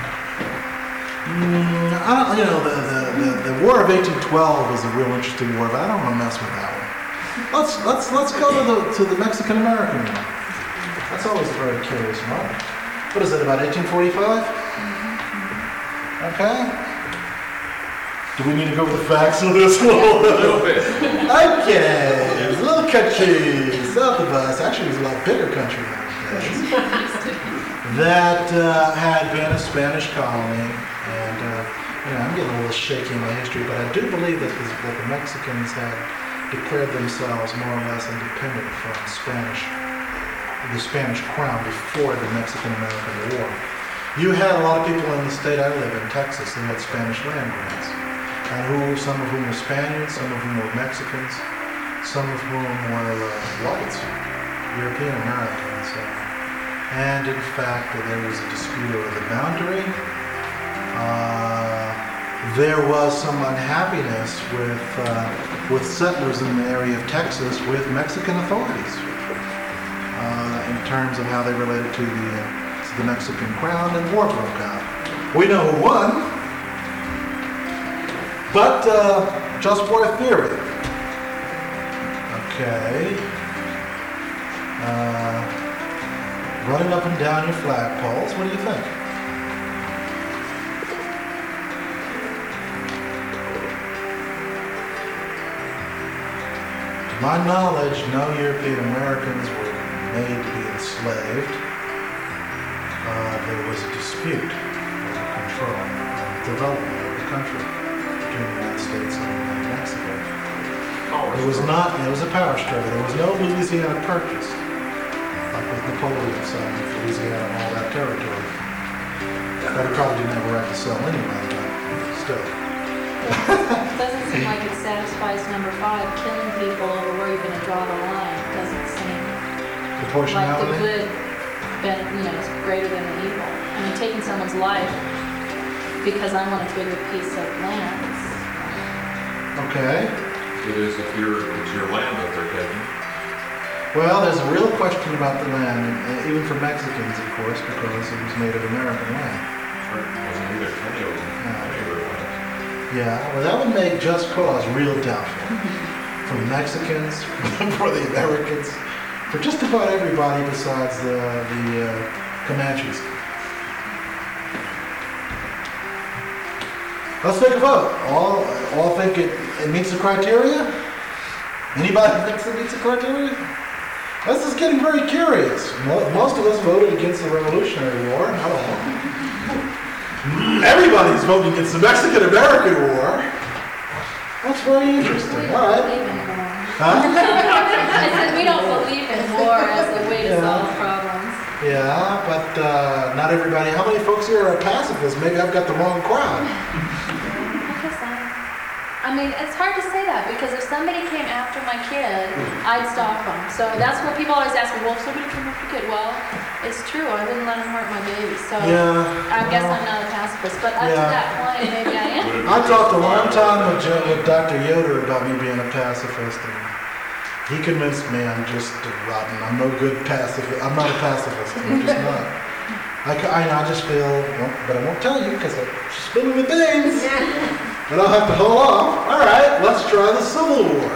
The War of 1812 is a real interesting war, but I don't want to mess with that one. Let's go to the Mexican American War. That's always a very curious one. What is it, about 1845? Okay. Do we need to go over the facts of this one? A little bit. Okay, a little country south of us, actually it was a lot bigger country nowadays, that had been a Spanish colony, and I'm getting a little shaky in my history, but I do believe that the Mexicans had declared themselves more or less independent from the Spanish crown before the Mexican-American War. You had a lot of people in the state I live in, Texas, who had Spanish land grants, and some of whom were Spaniards, some of whom were Mexicans, some of whom were whites, European Americans. And in fact, there was a dispute over the boundary. There was some unhappiness with settlers in the area of Texas with Mexican authorities in terms of how they related to the Mexican crown, and war broke out. We know who won, but just for a theory. Okay. Running up and down your flagpoles, what do you think? To my knowledge, no European Americans were made to be enslaved. There was a dispute over control and development of the country between the United States and Mexico. It was a power struggle. There was no Louisiana Purchase, like with Napoleon selling Louisiana and all that territory. But he probably didn't have a right to sell anyway, but still. It doesn't seem like it satisfies number 5, killing people over where you're going to draw the line. Doesn't seem like the Proportionality? good, is greater than the evil. I mean, taking someone's life because I want a bigger piece of land. Okay. It is if it's your land that they're taking. Well, there's a real question about the land, even for Mexicans, of course, because it was Native American land. Sure. Wasn't either any of them. Any of their lands. Yeah, well, that would make just cause real doubtful for the Mexicans, for the Americans, for just about everybody besides the Comanches. Let's take a vote. All think it meets the criteria? Anybody thinks it meets the criteria? This is getting very curious. Most of us voted against the Revolutionary War. Not all. Everybody's voting against the Mexican-American War. That's very interesting. All right. Huh? I said we don't believe in war as a way to solve problems. Yeah, but not everybody. How many folks here are pacifists? Maybe I've got the wrong crowd. I mean, it's hard to say that because if somebody came after my kid, I'd stop them. So that's what people always ask me, well, if somebody came after your kid, well, it's true. I wouldn't let him hurt my baby. So Yeah. I guess I'm not a pacifist. But up to that point, maybe I am. I talked a long time with Dr. Yoder about me being a pacifist, and he convinced me I'm just rotten. I'm no good pacifist. I'm not a pacifist. I'm just not. I just feel, well, but I won't tell you because I'm spilling the beans. But I'll have to hold off. All right, let's try the Civil War.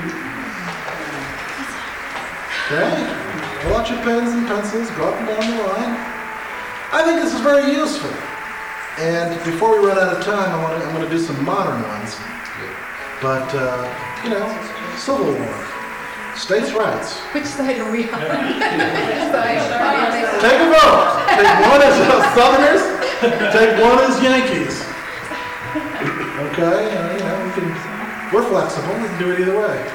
Okay, pull out your pens and pencils, go up and down the line. I think this is very useful. And before we run out of time, I'm going to do some modern ones. But, Civil War, states' rights. Which side are we on? Take a vote. Take one as Southerners, take one as Yankees. Okay, we're flexible. We can do it either way.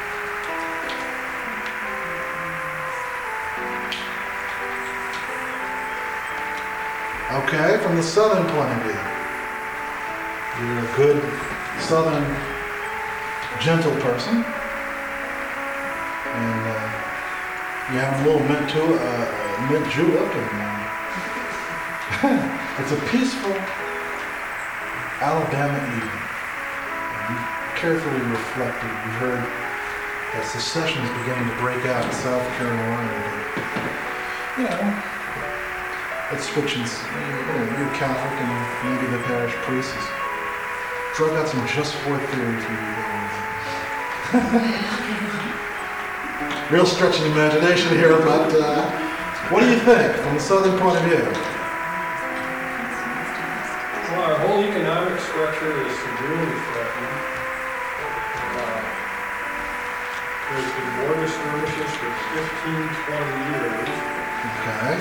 Okay, from the Southern point of view, you're a good Southern, gentle person, and you have a little mint julep, and it's a peaceful Alabama evening. And you carefully reflected. You heard that secession is beginning to break out in South Carolina. It's switching. You're Catholic, and maybe the parish priest is. So I've got some just war theory for you. Real stretching imagination here, but what do you think from the Southern point of view? Well, our whole economic structure is severely threatened. There's been border skirmishes for 15, 20 years. Okay.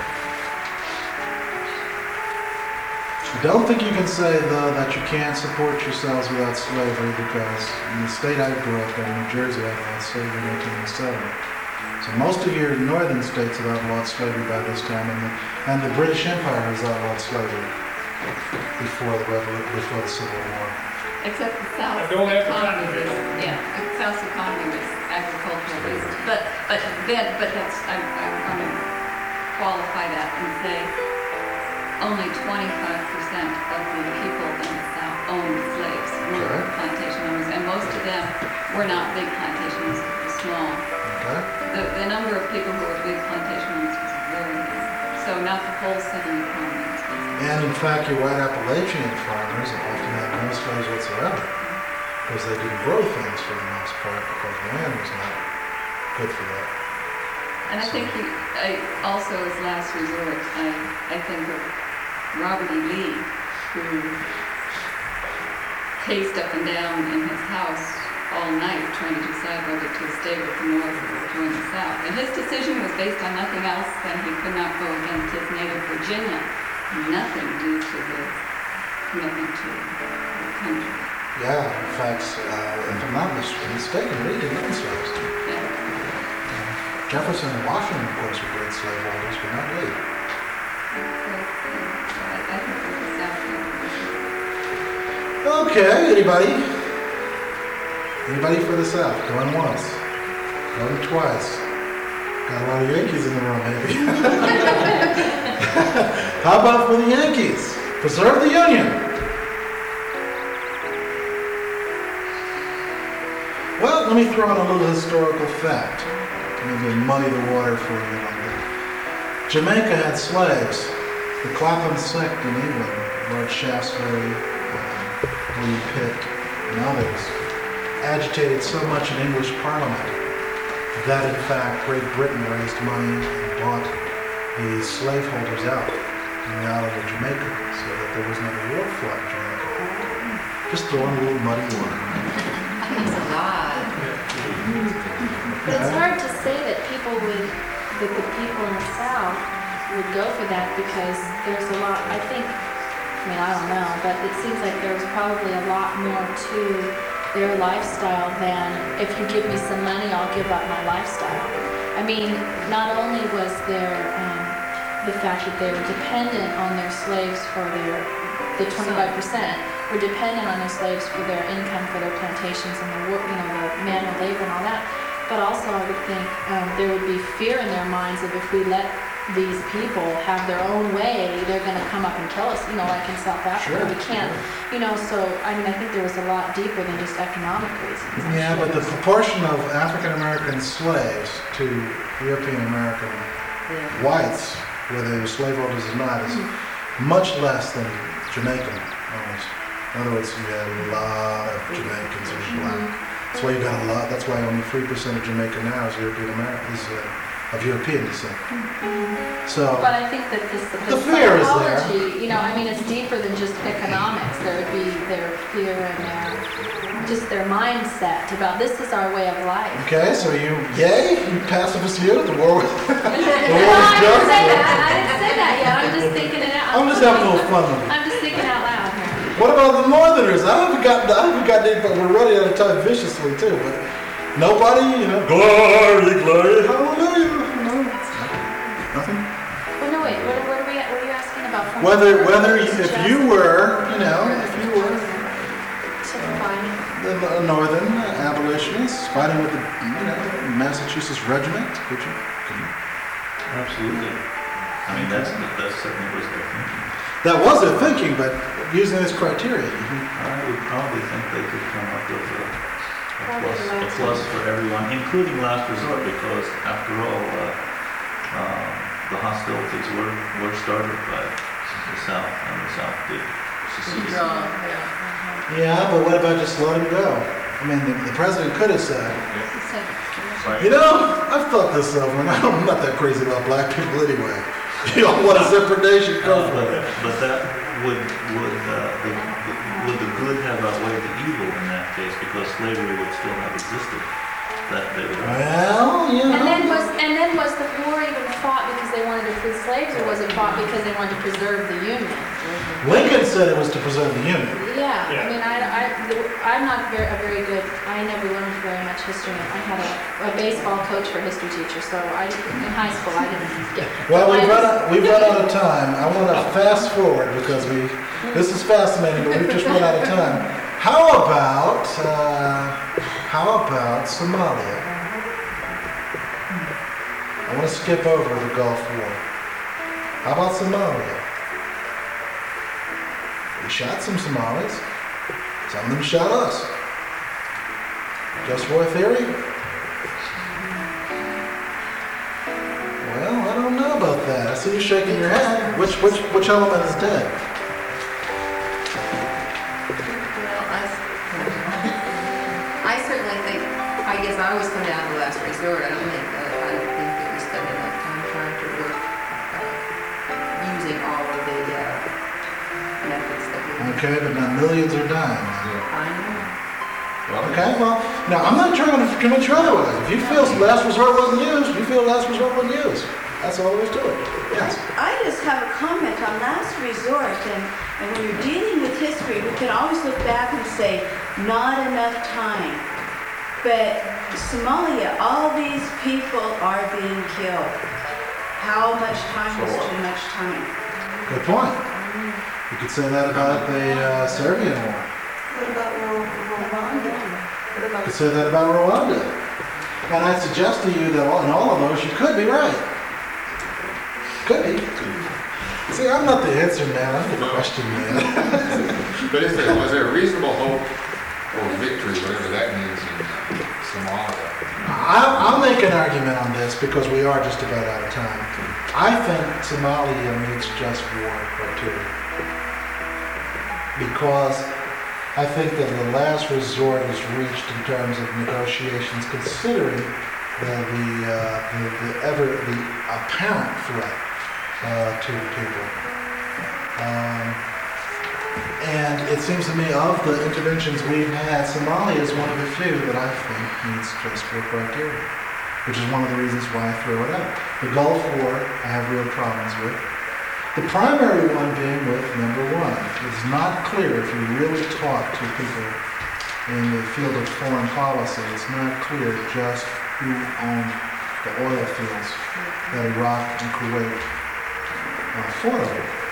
I don't think you can say, though, that you can't support yourselves without slavery, because in the state I grew up in, New Jersey, outlawed slavery in 1807. So most of your northern states have outlawed slavery by this time, and the British Empire has outlawed slavery before the Civil War. Except the South's I don't have economy to was, the South's economy was agricultural based. But that's, I'm going to qualify that and say only 25% of the people in the South owned slaves, were plantation owners, and most of them were not big plantation owners, they were small. Okay. The number of people who were big plantation owners was very low. So not the whole Southern economy. And in fact, your white Appalachian farmers often had no slaves whatsoever, because they didn't grow things for the most part, because land was not good for that. And I think also as last resort, I think of Robert E. Lee, who paced up and down in his house all night trying to decide whether to stay with the North or join the South. And his decision was based on nothing else than he could not go against his native Virginia. Nothing due to his commitment to the country. Yeah, in fact, if I'm not mistaken, Lee didn't own slaves. Yeah. Jefferson and Washington, of course, were great slaveholders, but not Lee. I think it was South. Okay, anybody? Anybody for the South? Going once. Going twice. Got a lot of Yankees in the room, maybe. How about for the Yankees? Preserve the Union. Well, let me throw in a little historical fact. Maybe muddy the water for you a little bit. Jamaica had slaves. The Clapham sect in England, Lord Shaftesbury, William Pitt, and others, agitated so much in English Parliament that, in fact, Great Britain raised money and bought the slaveholders out in the island of Jamaica, so that there was never war fought in Jamaica. Just throwing a little muddy water. That's a lot. But it's hard to say that the people in the South would go for that, because there's a lot, I don't know, but it seems like there's probably a lot more to their lifestyle than, if you give me some money, I'll give up my lifestyle. I mean, not only was there the fact that they were dependent on their slaves for the 25% were dependent on their slaves for their income, for their plantations and the work, the manual labor and all that. But also, I would think there would be fear in their minds of, if we let these people have their own way, they're gonna come up and kill us, like in South Africa. Sure. We can't, so, I think there was a lot deeper than just economic reasons. Yeah, but the proportion of African American slaves to European American whites, whether they were slaveholders or not, is much less than Jamaican owners. In other words, you had a lot of Jamaicans who were black. That's why you got a lot. That's why only 3% of Jamaica now is European American, of European descent. So, but I think that the fear is there. psychology, it's deeper than just economics. There would be their fear and their mindset about this is our way of life. Okay, so you pacifist view, the war was I didn't say that yet. I'm just thinking it out. I'm just having a little fun with it. I'm just thinking out loud here. What about the Northerners? I haven't gotten it, but we're running out of time viciously too. But nobody, glory, hallelujah. No, nothing. Well, no, wait. What are you asking about? Whether if you were the Northern abolitionists fighting with the Massachusetts regiment, could you? Absolutely. That certainly was their thinking. That was their thinking, but using this criteria. I would probably think they could come up with a plus for everyone, including last resort, because after all, the hostilities were started by the South, and the South did secede. Yeah, but what about just letting it go? The president could have said, Right. I've thought this over, and I'm not that crazy about black people anyway. You don't want a separate nation, go for it. But that would the good have outweighed the evil in that case, because slavery would still have existed? And then was the war even fought because they wanted to free slaves, or was it fought because they wanted to preserve the Union? Lincoln said it was to preserve the Union. Yeah. I'm not a very good. I never learned very much history. I had a baseball coach for history teacher, so in high school I didn't get. Well, we've run out of time. I want to fast forward because this is fascinating, but we've just run out of time. How about Somalia? I want to skip over the Gulf War. How about Somalia? We shot some Somalis. Some of them shot us. Just war theory? Well, I don't know about that. I see you shaking your head. Which element is dead? I certainly think, I guess I always come down to the last resort. I don't think that we spend enough time trying to work using all of the methods that we have. Okay, but now millions are dying. I know. Okay, well, now I'm not trying to convince you otherwise. If you feel last resort wasn't used, that's all there is to it. Yes. I just have a comment on last resort, and when you're dealing with history, we can always look back and say, not enough time. But Somalia, all these people are being killed. How much time is too much time? Good point. You could say that about the Serbian war. What about Rwanda? You could say that about Rwanda. And I suggest to you that in all of those, you could be right. Could be. See, I'm not the answer man, I'm the question man. But was there a reasonable hope or victory, whatever that means, in Somalia? I'll make an argument on this because we are just about out of time. I think Somalia needs just war or two. Because I think that the last resort is reached in terms of negotiations, considering the apparent threat to the people. And it seems to me, of the interventions we've had, Somalia is one of the few that I think needs just war criteria, which is one of the reasons why I throw it out. The Gulf War, I have real problems with. The primary one being with number one. It's not clear if you really talk to people in the field of foreign policy, it's not clear just who owned the oil fields that Iraq and Kuwait fought over.